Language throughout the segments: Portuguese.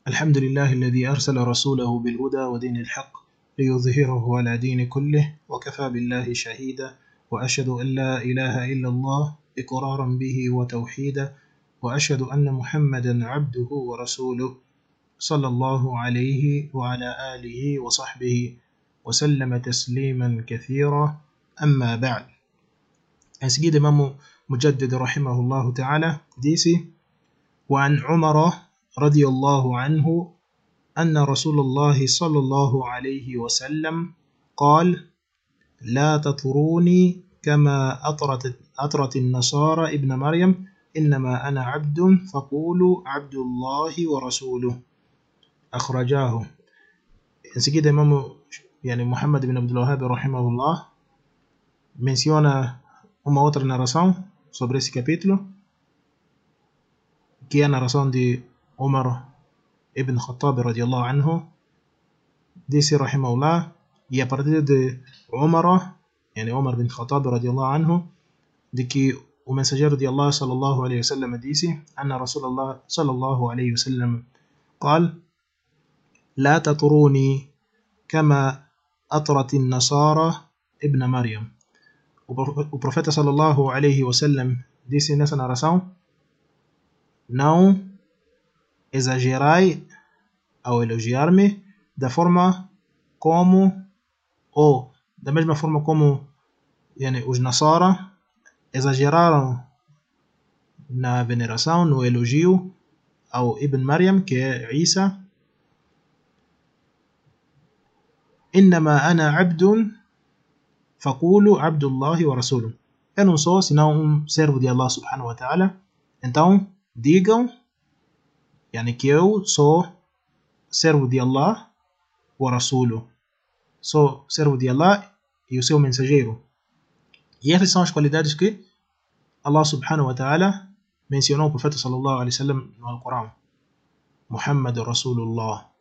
الحمد لله الذي أرسل رسوله بالهدى ودين الحق ليظهره على دين كله وكفى بالله شهيدا وأشهد أن لا إله إلا الله إقرارا به وتوحيدا وأشهد أن محمدا عبده ورسوله صلى الله عليه وعلى آله وصحبه وسلم تسليما كثيرا أما بعد. أسجد إمام مجدد رحمه الله تعالى ديسي وعن عمر رضي الله عنه أن رسول الله صلى الله عليه وسلم قال: لا تطروني كما أطرت النصارى ابن مريم إنما أنا عبد فقولوا عبد الله ورسوله. أخرجاه. Enseguida Imam Muhammad ibn Abdul Wahhab rahimahullah menciona uma outra narração sobre esse capítulo, que é a narração de Umar ibn Khattab radiyallahu anhu. Disse rahimahullah, e a partir de Umar ibn Khattab radiyallahu anhu, de que o mensageiro de Allah sallallahu alayhi wa sallam disse: Anna Rasulullah sallallahu alayhi wa sallam قال: لا تطروني كما أطرت النصارى ابن مريم. O profeta sallallahu alayhi wa sallam disse nessa narração: não exagerai ao elogiar-me da mesma forma como os Nasara exageraram na veneração, no elogio ao Ibn Maryam, que é Isa. إنما أنا عبد فقولوا عبد الله ورسوله. Eu não sou senão servo de Allah subhanahu wa ta'ala, então digam que eu sou servo de Allah wa rasuluh, sou servo de Allah e o seu mensageiro. E essas são as qualidades que Allah subhanahu wa ta'ala mencionou o profeta sallallahu alaihi wasallam no Alcorão. Muhammad Rasulullah.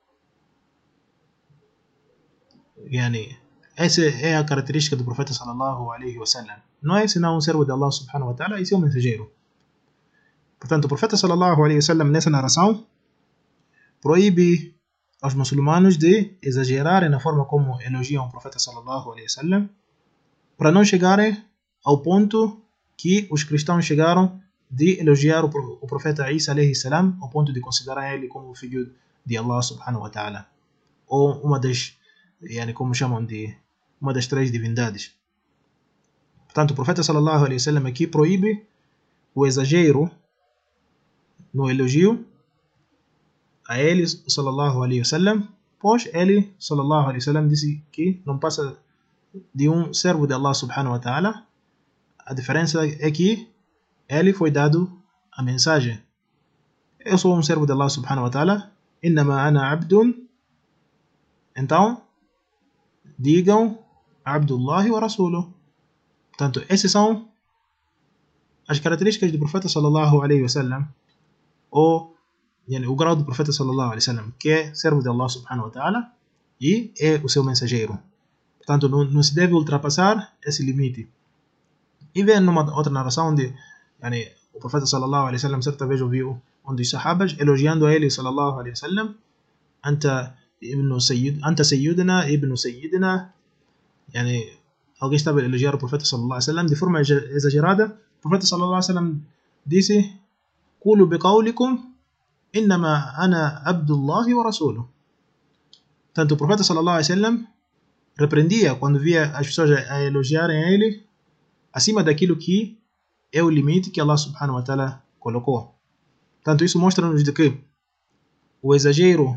Essa é a característica do profeta sallallahu alaihi wasallam. Não é senão servo de Allah subhanahu wa ta'ala e seu mensageiro. Portanto, o profeta sallallahu alaihi wasallam nessa narração proíbe aos muçulmanos de exagerarem na forma como elogiam o profeta sallallahu alaihi wasallam, para não chegarem ao ponto que os cristãos chegaram de elogiar o profeta Isa alaihi salam, ao ponto de considerar ele como o filho de Allah subhanahu wa ta'ala, ou uma das, como chamam de uma das três divindades. Portanto, o profeta sallallahu alaihi wasallam aqui proíbe o exagero no elogio a ele sallallahu alaihi wasallam, pois ele sallallahu alaihi wasallam disse que não passa de um servo de Allah subhanahu wa ta'ala. A diferença é que ele foi dado a mensagem: eu sou um servo de Allah subhanahu wa ta'ala, innama ana abdun, então digam Abdullahi wa Rasuluh. Portanto, essas são as características do profeta sallallahu alaihi wasallam, ou o grau do profeta sallallahu alaihi wasallam, que é servo de Allah subhanahu wa ta'ala e é o seu mensageiro. Portanto, não se deve ultrapassar esse limite. E vem numa outra narração onde o profeta sallallahu alaihi wasallam certa vez ouviu um dos sahabas elogiando a ele sallallahu alaihi wasallam: anta sayyidina ibn sayyidina. Alguém estava a elogiar o profeta sallallahu alaihi wasallam de forma exagerada. O profeta sallallahu alaihi wasallam disse: qulu biqawlikum innama ana abdullahi wa rasuluh. Tanto o profeta sallallahu alaihi wasallam repreendia quando via as pessoas a elogiarem a ele acima daquilo que é o limite que Allah subhanahu wa ta'ala colocou. Tanto isso mostra-nos de que o exagero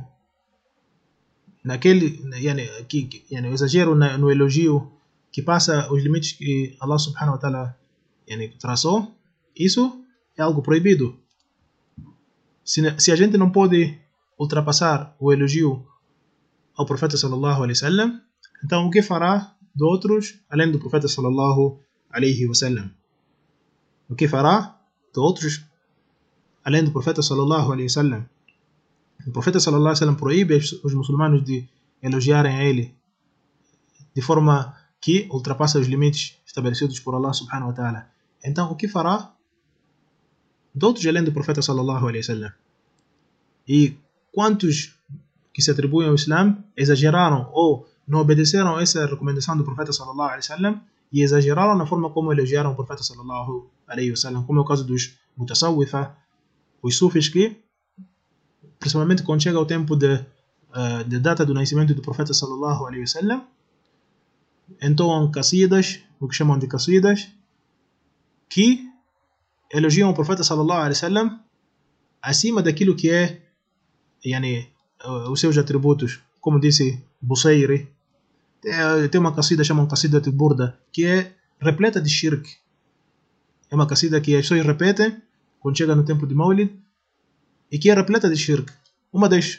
o exagero no elogio que passa os limites que Allah subhanahu wa ta'ala traçou, isso é algo proibido. Se a gente não pode ultrapassar o elogio ao profeta sallallahu alaihi wasallam, então o que fará de outros além do profeta sallallahu alaihi wasallam? O que fará de outros além do profeta sallallahu alaihi wasallam? O profeta sallallahu alaihi wasallam proíbe os muçulmanos de elogiarem a ele de forma que ultrapassa os limites estabelecidos por Allah subhanahu wa ta'ala. Então, o que fará de outros além do profeta sallallahu alaihi wasallam? E quantos que se atribuem ao Islã exageraram ou não obedeceram essa recomendação do profeta sallallahu alaihi wasallam e exageraram na forma como elogiaram o profeta sallallahu alaihi wasallam, como é o caso dos mutasawwifa, os sufis, que principalmente quando chega o tempo de data do nascimento do profeta sallallahu alaihi wasallam, entoam qasidas, o que chamam de qasidas, que elogiam o profeta sallallahu alaihi wasallam acima daquilo que é os seus atributos, como disse Busayri. Tem uma qasida chamada qasida de Burda, que é repleta de shirk. É uma qasida que as pessoas repetem quando chega no tempo de Maulid e que é repleta de shirk. Uma das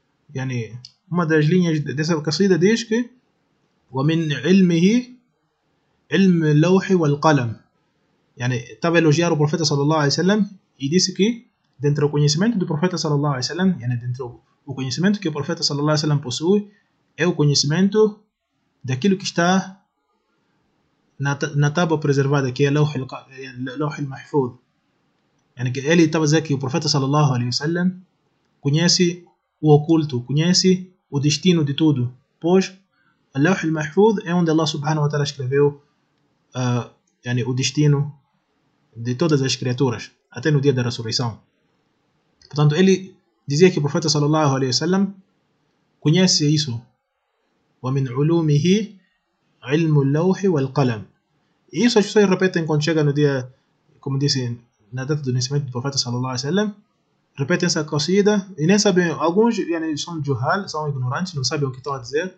linhas dessa qasida diz que ومن علمه علم اللوح والقلم. Estava a elogiar o profeta sallallahu alaihi wasallam e disse que dentro do conhecimento do profeta sallallahu alaihi wasallam, dentro do conhecimento que o profeta sallallahu alaihi wasallam possui, é o conhecimento daquilo que está na tábua preservada, que é Lawh al-Mahfuz. Que ele estava a dizer que o profeta sallallahu alaihi wasallam conhece o oculto, conhece o destino de tudo, pois o Lawh al-Mahfuz é onde Allah subhanahu wa ta'ala escreveu o destino de todas as criaturas, até no dia da ressurreição. Portanto, ele dizia que o profeta sallallahu alaihi wasallam conhece isso. وَمِنْ عُلُومِهِ عِلْمُ اللَّوْحِ وَالْقَلَمِ. E isso as pessoas repetem quando chega no dia, como disse, na data do nascimento do profeta sallallahu alaihi wasallam, repetem essa qasida e nem sabem, alguns são juhal, são ignorantes, não sabem o que estão a dizer,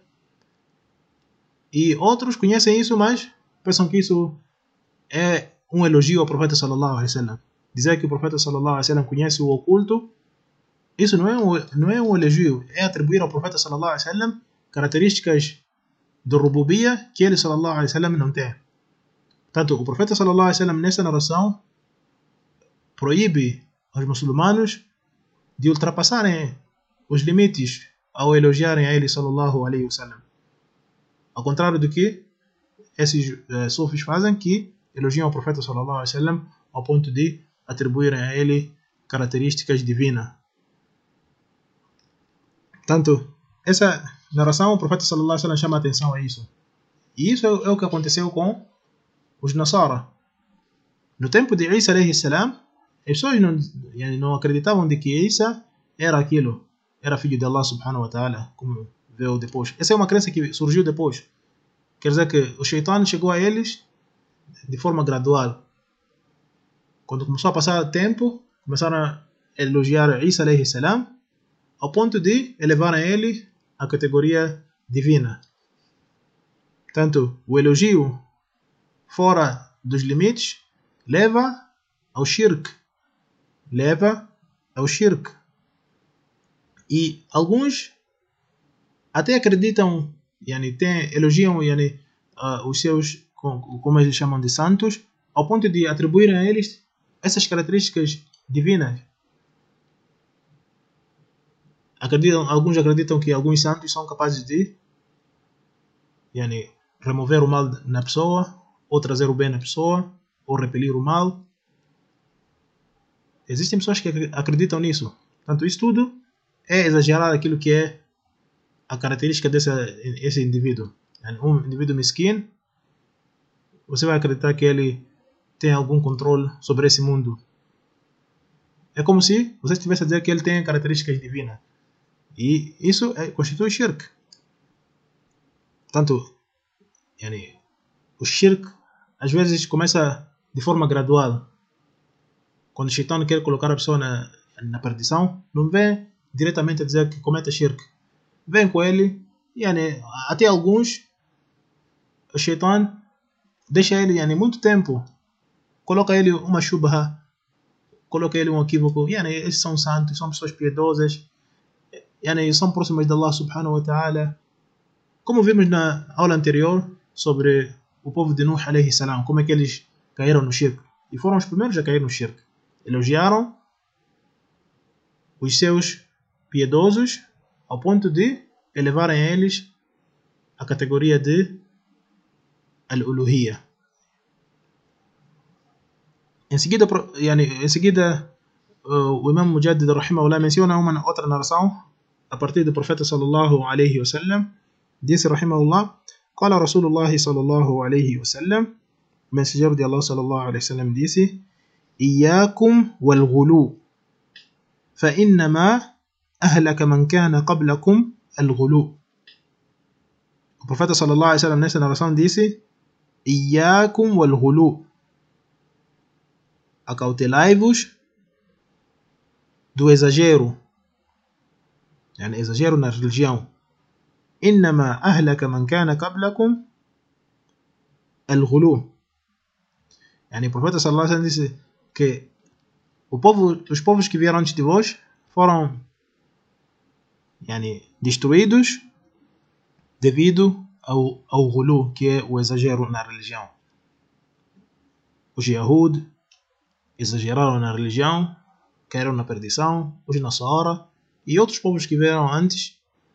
e outros conhecem isso, mas pensam que isso é um elogio ao profeta sallallahu alaihi wasallam. Dizer que o profeta sallallahu alaihi wasallam conhece o oculto, isso não é um elogio, é atribuir ao profeta sallallahu alaihi wasallam características do rububiyya que ele sallallahu alaihi wasallam não tem. Portanto, o profeta sallallahu alaihi wasallam nessa narração proíbe aos muçulmanos de ultrapassarem os limites ao elogiarem a ele sallallahu alaihi wasallam. Ao contrário do que esses sufis fazem, que elogiam o profeta sallallahu alaihi wasallam ao ponto de atribuírem a ele características divinas. Portanto, essa narração, o profeta sallallahu alaihi wasallam chama a atenção a isso. E isso é o que aconteceu com os Nasara. No tempo de Isa alaihi salam, as pessoas não acreditavam de que Isa era aquilo, era filho de Allah subhanahu wa ta'ala, como veio depois. Essa é uma crença que surgiu depois. Quer dizer que o Shaitan chegou a eles de forma gradual. Quando começou a passar o tempo, começaram a elogiar Isa alaihi salam ao ponto de elevarem ele à categoria divina. Portanto, o elogio fora dos limites leva ao shirk. E alguns até acreditam, elogiam os seus, como eles chamam de santos, ao ponto de atribuírem a eles essas características divinas. Alguns acreditam que alguns santos são capazes de remover o mal na pessoa, ou trazer o bem na pessoa, ou repelir o mal. Existem pessoas que acreditam nisso. Portanto, isso tudo é exagerar aquilo que é a característica desse indivíduo. Um indivíduo mesquinho, você vai acreditar que ele tem algum controle sobre esse mundo. É como se você estivesse a dizer que ele tem características divinas. E isso constitui shirk. Portanto, o shirk às vezes começa de forma gradual. Quando o Shaitan quer colocar a pessoa na perdição, não vem diretamente a dizer que cometa shirk. Vem com ele, até alguns, o Shaitan deixa ele muito tempo, coloca ele uma shubha, coloca ele um equívoco. Esses são santos, são pessoas piedosas, são próximas de Allah subhanahu wa ta'ala. Como vimos na aula anterior sobre o povo de Nuh alayhi salam, como é que eles caíram no shirk. E foram os primeiros a cair no shirk. Elogiaram os seus piedosos ao ponto de elevarem eles à categoria de al-uluhiyya. Em seguida, o Imam Mujaddid rahimahullah menciona uma outra narração a partir do profeta sallallahu alaihi wasallam. Disse rahimahullah: "Qala Rasulullah sallallahu alaihi wasallam", o mensageiro de Allah sallallahu alaihi wasallam disse: "Iyyakum wal ghulu, fa innama ahlaka man kana qablakum al ghulu." O profeta sallallahu alaihi wasallam nessa narração disse: "Iyyakum wal ghulu", acautelai-vos do exagero, يعني exagero na religião. إنما أهلك من كان قبلكم الغلو. يعني o profeta sallallahu alaihi wasallam disse que os povos que vieram antes de vós foram destruídos devido ao ghulu, que é o exagero na religião. Os Yahud exageraram na religião, caíram na perdição. Os Nassara e outros povos que vieram antes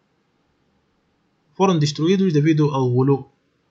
foram destruídos devido ao ghulu.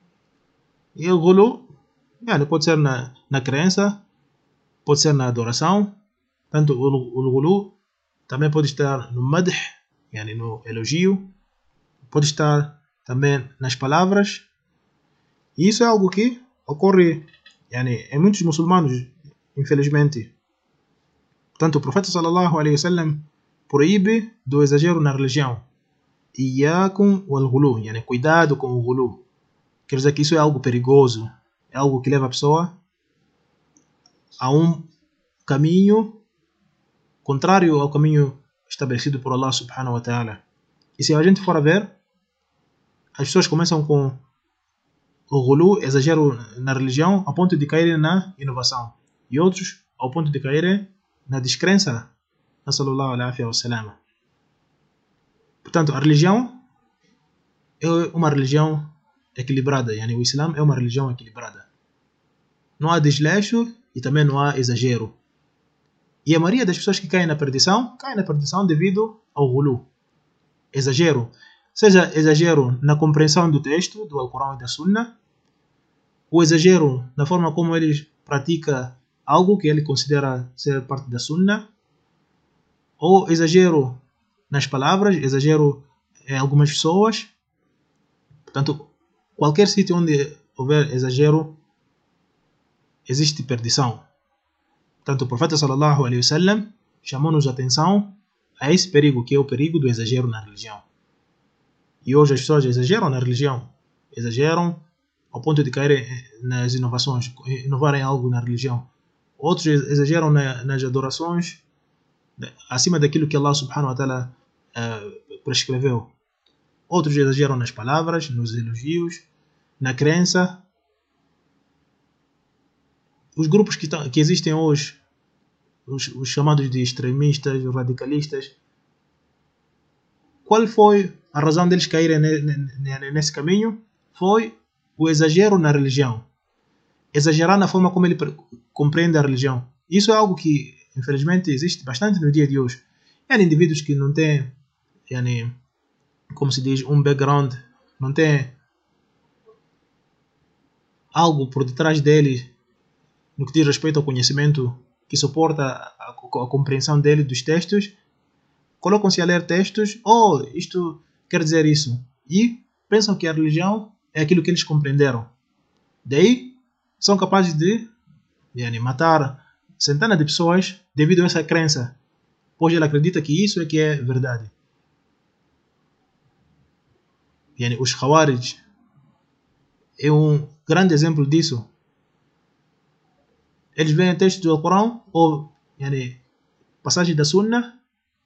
E o ghulu pode ser na crença, pode ser na adoração. Tanto o ghulu também pode estar no madh, no elogio, pode estar também nas palavras. E isso é algo que ocorre em muitos muçulmanos, infelizmente. Portanto, o profeta sallallahu alaihi wasallam proíbe do exagero na religião. Iyyakum wal ghulu, cuidado com o ghulu. Quer dizer que isso é algo perigoso, é algo que leva a pessoa a um caminho contrário ao caminho estabelecido por Allah subhanahu wa ta'ala. E se a gente for a ver, as pessoas começam com o ghulu, exagero na religião, a ponto de caírem na inovação. E outros ao ponto de caírem na descrença. Nasallallahu alaihi wa sallam. Portanto, a religião é uma religião equilibrada. O Islã é uma religião equilibrada. Não há desleixo e também não há exagero. E a maioria das pessoas que caem na perdição devido ao ghulu, exagero. Seja exagero na compreensão do texto, do Alcorão e da Sunna, ou exagero na forma como ele pratica algo que ele considera ser parte da Sunna, ou exagero nas palavras, exagero em algumas pessoas. Portanto, qualquer sítio onde houver exagero, existe perdição. Portanto, o profeta sallallahu alaihi wasallam chamou-nos a atenção a esse perigo, que é o perigo do exagero na religião. E hoje as pessoas exageram na religião, exageram ao ponto de caírem nas inovações, inovarem algo na religião. Outros exageram nas adorações, acima daquilo que Allah subhanahu wa ta'ala prescreveu. Outros exageram nas palavras, nos elogios, na crença. Os grupos que existem hoje, os chamados de extremistas, radicalistas, qual foi a razão deles caírem nesse caminho? Foi o exagero na religião. Exagerar na forma como ele compreende a religião. Isso é algo que, infelizmente, existe bastante no dia de hoje. Indivíduos que não têm, como se diz, um background, não têm algo por detrás deles no que diz respeito ao conhecimento que suporta a compreensão dele dos textos, colocam-se a ler textos, isto quer dizer isso, e pensam que a religião é aquilo que eles compreenderam. Daí, são capazes de matar centenas de pessoas devido a essa crença, pois ele acredita que isso é que é verdade. Os Khawarij é um grande exemplo disso. Eles veem textos do Alcorão ou passagens da Sunna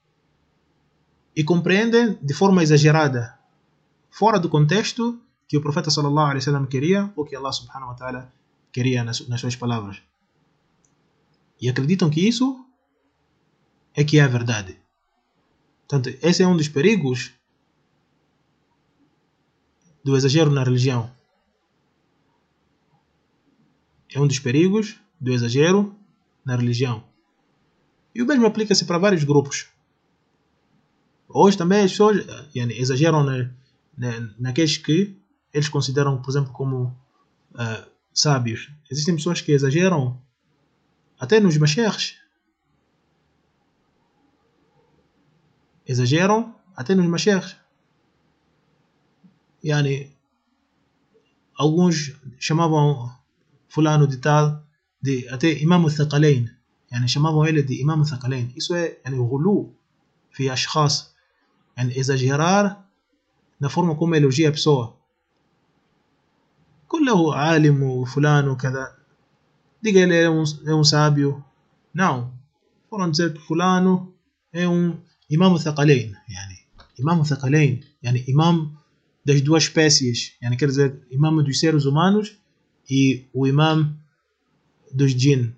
e compreendem de forma exagerada, fora do contexto que o profeta sallallahu alaihi wasallam queria ou que Allah subhanahu wa ta'ala queria nas suas palavras. E acreditam que isso é que é a verdade. Portanto, esse é um dos perigos do exagero na religião. É um dos perigos do exagero na religião. E o mesmo aplica-se para vários grupos. Hoje também as pessoas exageram naqueles que eles consideram, por exemplo, como sábios. Existem pessoas que exageram até nos mashayikhs. exageram até nos mashayikh. Yani, alguns chamavam fulano de tal de até Imam al-Thaqalain. Yani, chamavam ele de Imam al-Thaqalain. Isso é yani, غلو في أشخاص. Yani, exagerar na forma como elogia a pessoa. كله عالم وفلان وكذا. Diga ele é um sábio. Não. Foram dizer que fulano é um Imam al-Thaqalain. Yani, Imam al-Thaqalain. Yani, Imam das duas espécies. Yani, quer dizer, Imam dos seres humanos e o Imam dos jinn.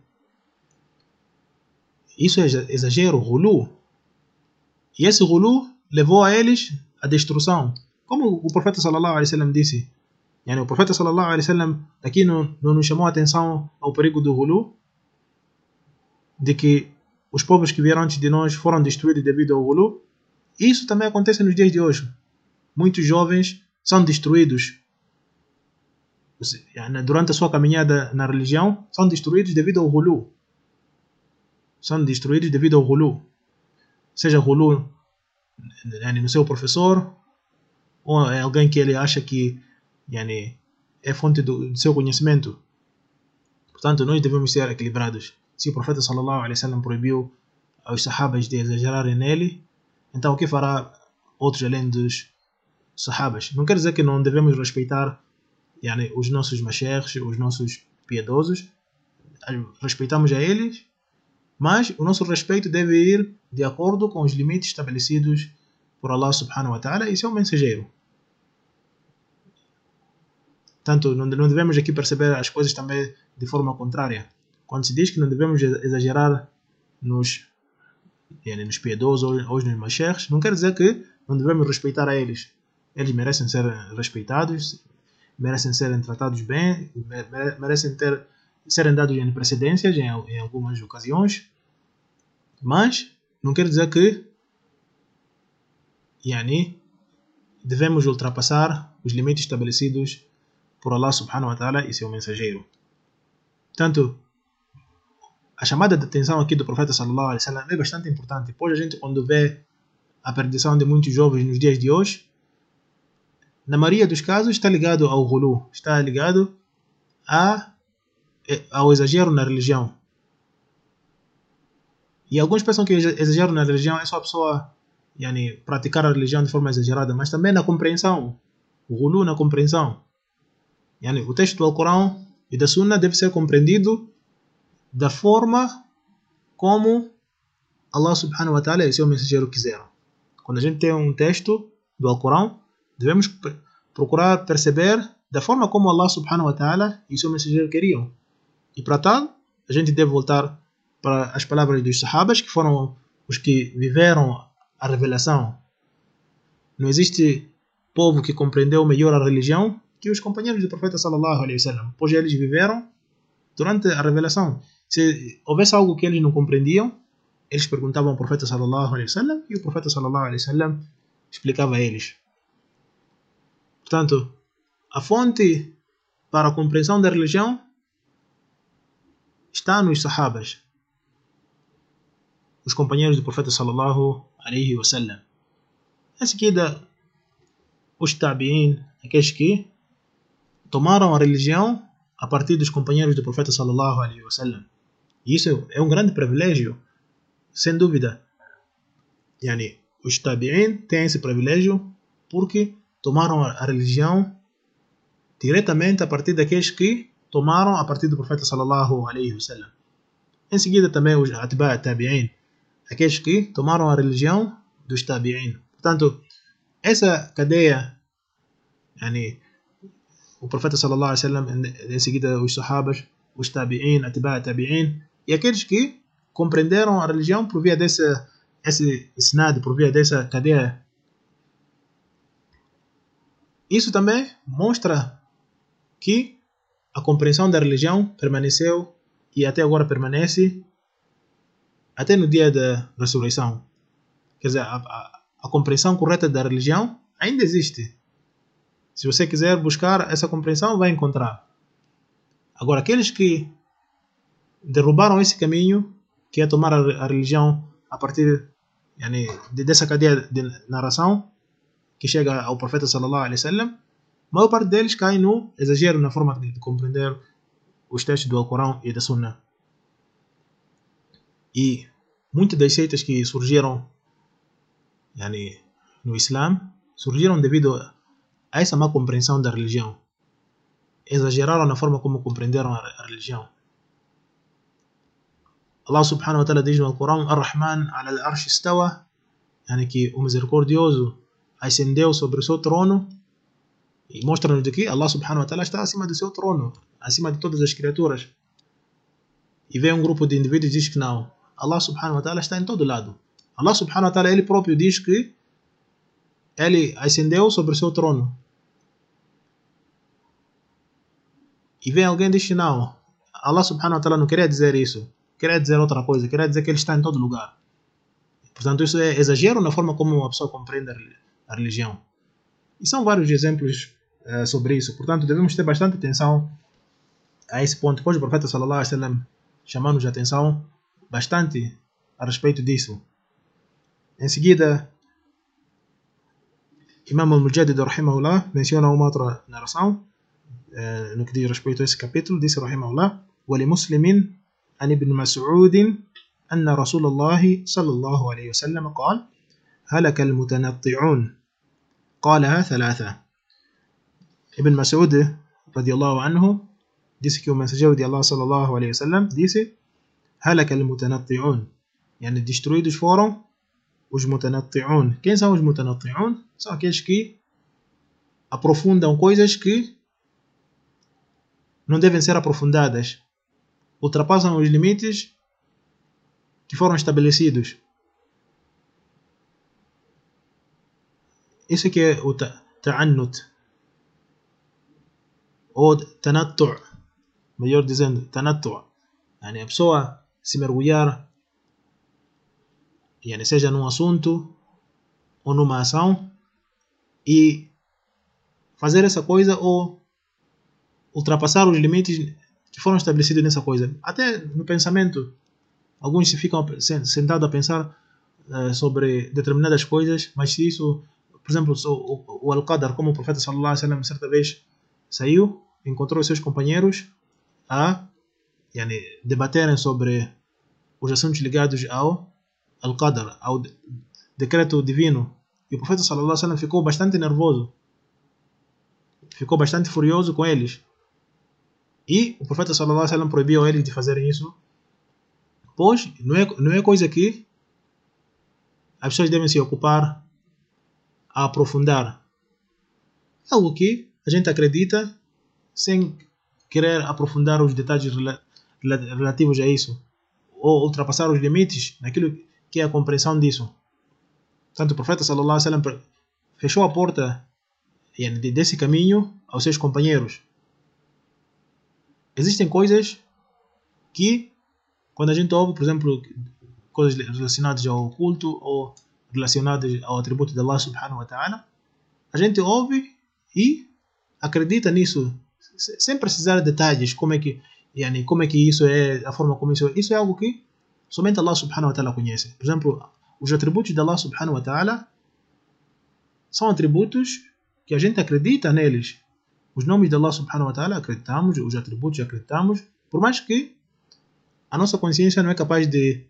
Isso é exagero, غلو. E esse غلو levou a eles a destruição. Como o profeta sallallahu alaihi wasallam disse. Yani, o profeta sallallahu alaihi wasallam aqui não nos chamou a atenção ao perigo do غلو, de que os povos que vieram antes de nós foram destruídos devido ao غلو. Isso também acontece nos dias de hoje. Muitos jovens são destruídos durante a sua caminhada na religião, são destruídos devido ao غلو. São destruídos devido ao غلو. Seja غلو no seu professor, ou é alguém que ele acha que é fonte do seu conhecimento. Portanto, nós devemos ser equilibrados. Se o profeta sallallahu alaihi wasallam proibiu aos sahabas de exagerarem nele, então o que fará outros além dos sahabas? Não quer dizer que não devemos respeitar os nossos mashayikhs, os nossos piedosos. Respeitamos a eles, mas o nosso respeito deve ir de acordo com os limites estabelecidos por Allah subhanahu wa ta'ala e seu mensageiro. Tanto não devemos aqui perceber as coisas também de forma contrária. Quando se diz que não devemos exagerar nos piedosos ou nos mashayikhs, não quer dizer que não devemos respeitar a eles. Eles merecem ser respeitados, merecem serem tratados bem, merecem serem dados em precedências em algumas ocasiões, mas não quer dizer que devemos ultrapassar os limites estabelecidos por Allah subhanahu wa ta'ala e seu mensageiro. Portanto, a chamada de atenção aqui do profeta sallallahu alaihi wasallam é bastante importante, pois a gente, quando vê a perdição de muitos jovens nos dias de hoje, na maioria dos casos está ligado ao غلو, está ligado ao exagero na religião. E alguns pensam que exagero na religião é só a pessoa praticar a religião de forma exagerada, mas também na compreensão. O غلو na compreensão. O texto do Alcorão e da Sunna deve ser compreendido da forma como Allah subhanahu wa ta'ala e seu mensageiro quiseram. Quando a gente tem um texto do Alcorão, devemos procurar perceber da forma como Allah subhanahu wa ta'ala e seu mensageiro queriam. E para tal, a gente deve voltar para as palavras dos sahabas, que foram os que viveram a revelação. Não existe povo que compreendeu melhor a religião que os companheiros do profeta sallallahu alaihi wasallam, pois eles viveram durante a revelação. Se houvesse algo que eles não compreendiam, eles perguntavam ao profeta sallallahu alaihi wasallam e o profeta sallallahu alaihi wasallam explicava a eles. Portanto, a fonte para a compreensão da religião está nos sahabas, os companheiros do profeta sallallahu alaihi wasallam. Em seguida, os tabi'in, aqueles que tomaram a religião a partir dos companheiros do profeta sallallahu alaihi wasallam. E isso é um grande privilégio, sem dúvida. Os tabi'in têm esse privilégio porque tomaram a religião diretamente a partir daqueles que tomaram a partir do profeta sallallahu alaihi wasallam. Em seguida também os atba' tabi'in, aqueles que tomaram a religião dos tabi'in. Portanto, essa cadeia, o profeta sallallahu alaihi wasallam, em seguida os sahabas, os tabi'in, atba' tabi'in, e aqueles que compreenderam a religião por via desse isnad, por via dessa cadeia. Isso também mostra que a compreensão da religião permaneceu e até agora permanece até no dia da ressurreição. Quer dizer, a compreensão correta da religião ainda existe. Se você quiser buscar essa compreensão, vai encontrar. Agora, aqueles que derrubaram esse caminho, que é tomar a religião a partir يعني dessa cadeia de narração que chega ao profeta sallallahu alaihi wasallam, a maior parte deles cai no exagero na forma de compreender os textos do Alcorão e da Sunna. E muitas das seitas que surgiram yani, no Islã surgiram devido a essa má compreensão da religião. Exageraram na forma como compreenderam a religião. Allah subhanahu wa ta'ala diz no Alcorão: Ar-Rahman ala al-Arsh istawa, yani que o misericordioso ascendeu sobre o seu trono, e mostra-nos de que Allah subhanahu wa ta'ala está acima do seu trono, acima de todas as criaturas. E vem um grupo de indivíduos e diz que não, Allah subhanahu wa ta'ala está em todo lado. Allah subhanahu wa ta'ala ele próprio diz que ele ascendeu sobre o seu trono. E vem alguém e diz que não, Allah subhanahu wa ta'ala não queria dizer isso, queria dizer outra coisa, queria dizer que ele está em todo lugar. Portanto, isso é exagero na forma como uma pessoa compreende a religião. E são vários exemplos sobre isso. Portanto, devemos ter bastante atenção a esse ponto. Pois o profeta sallallahu alaihi wasallam chamou-nos a atenção bastante a respeito disso. Em seguida, Imam al-Mujaddid rahimahullah menciona uma outra narração no que diz respeito a esse capítulo. Disse rahimahullah: وَلِمُسْلِمٍ عن ابن مسعود أن رسول الله صلى الله عليه وسلم قال: هلك المتنطعون. قالها ثلاثة. Ibn Mas'ud radiallahu anhu disse que o mensageiro de Allah sallallahu alaihi wasallam disse: هلك المتنطعون, يعني destruídos foram os mutanatti'un. Quem são os mutanatti'un? São aqueles que aprofundam coisas que não devem ser aprofundadas, ultrapassam os limites que foram estabelecidos. Isso que é o ta'annut ou tanattu', melhor dizendo, tanattu'. Yani a pessoa se mergulhar, yani seja num assunto ou numa ação, e fazer essa coisa ou ultrapassar os limites que foram estabelecidos nessa coisa. Até no pensamento, alguns se ficam sentados a pensar sobre determinadas coisas, mas se isso, por exemplo, o Al-Qadar, como o profeta sallallahu alaihi wasallam certa vez saiu, encontrou seus companheiros a yani, debaterem sobre os assuntos ligados ao Al-Qadar, ao decreto divino. E o profeta sallallahu alaihi wasallam ficou bastante nervoso, ficou bastante furioso com eles. E o profeta sallallahu alaihi wasallam proibiu eles de fazerem isso, pois não é coisa que as pessoas devem se ocupar a aprofundar. É algo que a gente acredita sem querer aprofundar os detalhes relativos a isso, ou ultrapassar os limites naquilo que é a compreensão disso. Portanto, o profeta sallallahu alaihi wasallam fechou a porta desse caminho aos seus companheiros. Existem coisas que, quando a gente ouve, por exemplo, coisas relacionadas ao culto ou relacionadas ao atributo de Allah subhanahu wa ta'ala, a gente ouve e acredita nisso, sem precisar de detalhes, como é que isso é, a forma como isso é. Isso é algo que somente Allah subhanahu wa ta'ala conhece. Por exemplo, os atributos de Allah subhanahu wa ta'ala são atributos que a gente acredita neles. Os nomes de Allah subhanahu wa ta'ala acreditamos, os atributos acreditamos, por mais que a nossa consciência não é capaz de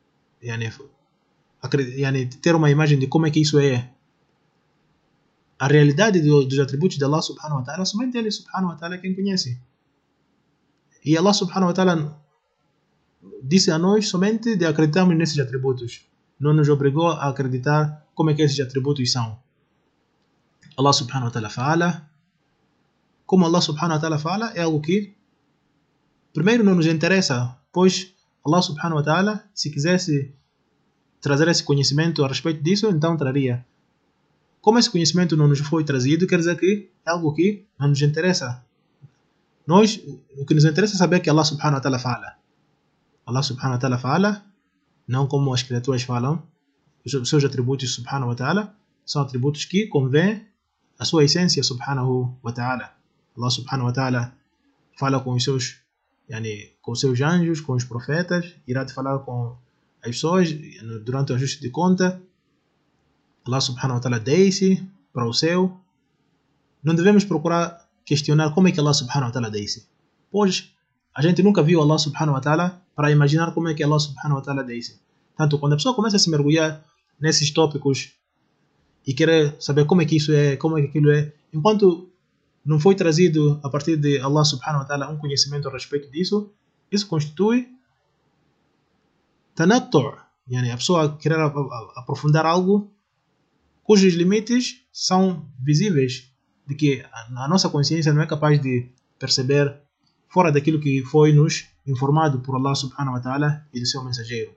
ter uma imagem de como é que isso é. A realidade dos atributos de Allah subhanahu wa ta'ala, somente Ele subhanahu wa ta'ala é quem conhece. E Allah subhanahu wa ta'ala disse a nós somente de acreditarmos nesses atributos. Não nos obrigou a acreditar como é que esses atributos são. Allah subhanahu wa ta'ala fala. Como Allah subhanahu wa ta'ala fala, é algo que primeiro não nos interessa, pois Allah subhanahu wa ta'ala, se quisesse trazer esse conhecimento a respeito disso, então traria. Como esse conhecimento não nos foi trazido, quer dizer que é algo que não nos interessa. Nós, o que nos interessa é saber que Allah subhanahu wa ta'ala fala. Allah subhanahu wa ta'ala fala, não como as criaturas falam. Os seus atributos subhanahu wa ta'ala são atributos que convêm à sua essência subhanahu wa ta'ala. Allah subhanahu wa ta'ala fala com os seus anjos, com os profetas, irá falar com as pessoas, durante o ajuste de conta, Allah subhanahu wa ta'ala desce para o céu. Não devemos procurar questionar como é que Allah subhanahu wa ta'ala desce, pois a gente nunca viu Allah subhanahu wa ta'ala para imaginar como é que Allah subhanahu wa ta'ala desce. Tanto quando a pessoa começa a se mergulhar nesses tópicos e querer saber como é que isso é, como é que aquilo é, enquanto não foi trazido a partir de Allah subhanahu wa ta'ala um conhecimento a respeito disso, isso constitui tanattu', yani a pessoa querer aprofundar algo cujos limites são visíveis, de que a nossa consciência não é capaz de perceber fora daquilo que foi nos informado por Allah subhanahu wa ta'ala e do seu mensageiro.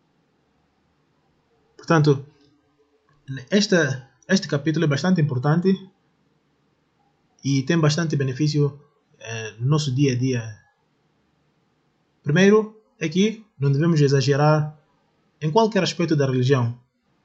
Portanto, este capítulo é bastante importante e tem bastante benefício no nosso dia a dia. Primeiro é que não devemos exagerar em qualquer aspecto da religião,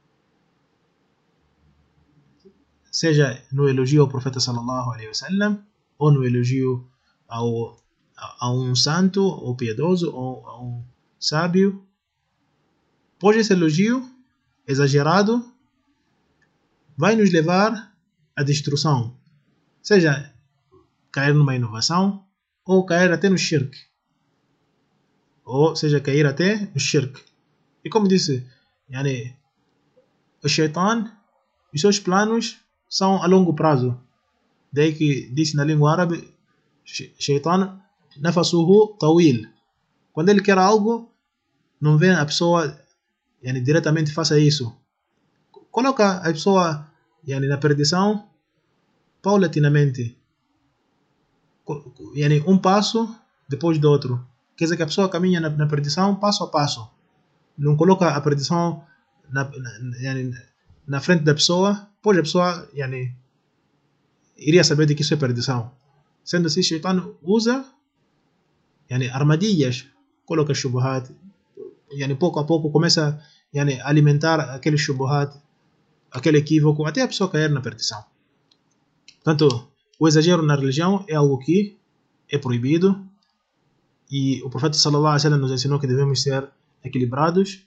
seja no elogio ao profeta sallallahu alaihi wasallam ou no elogio a um santo ou piedoso ou a um sábio, pois esse elogio exagerado vai nos levar à destruição, seja cair numa inovação ou cair até no shirk, ou seja, cair até no shirk. E como disse, yani, o shaitan, os seus planos são a longo prazo. Daí que disse na língua árabe, shaitan nafasuhu tawil. Quando ele quer algo, não vê a pessoa yani, diretamente faça isso. Coloca a pessoa yani, na perdição paulatinamente, yani, um passo depois do outro. Quer dizer que a pessoa caminha na perdição passo a passo. Não coloca a perdição na frente da pessoa, pois a pessoa yani, iria saber de que isso é perdição. Sendo assim, Shaitan usa yani, armadilhas, coloca shubuhat, yani, pouco a pouco começa yani, a alimentar aquele shubuhat, aquele equívoco, até a pessoa cair na perdição. Portanto, o exagero na religião é algo que é proibido e o profeta sallallahu alaihi wasallam nos ensinou que devemos ser equilibrados,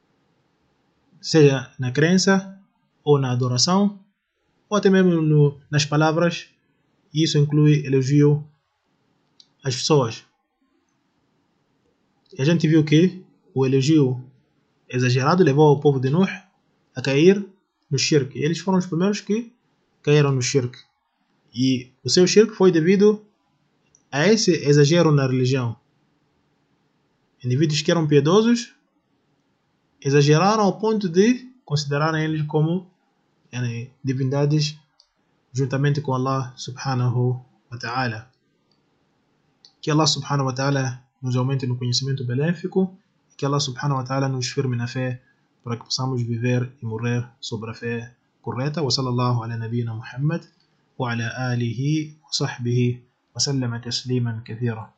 seja na crença ou na adoração, ou até mesmo nas palavras, e isso inclui elogio às pessoas. E a gente viu que o elogio exagerado levou o povo de Nuh a cair no shirk. Eles foram os primeiros que caíram no shirk. E o seu shirk foi devido a esse exagero na religião. Indivíduos que eram piedosos exageraram ao ponto de considerarem eles como yani, divindades juntamente com Allah subhanahu wa ta'ala. Que Allah subhanahu wa ta'ala nos aumente no conhecimento benéfico e que Allah subhanahu wa ta'ala nos firme na fé para que possamos viver e morrer sobre a fé correta. Wa sallallahu ala nabiyina Muhammad wa ala alihi wa sahbihi wa sallama tasliman kathira.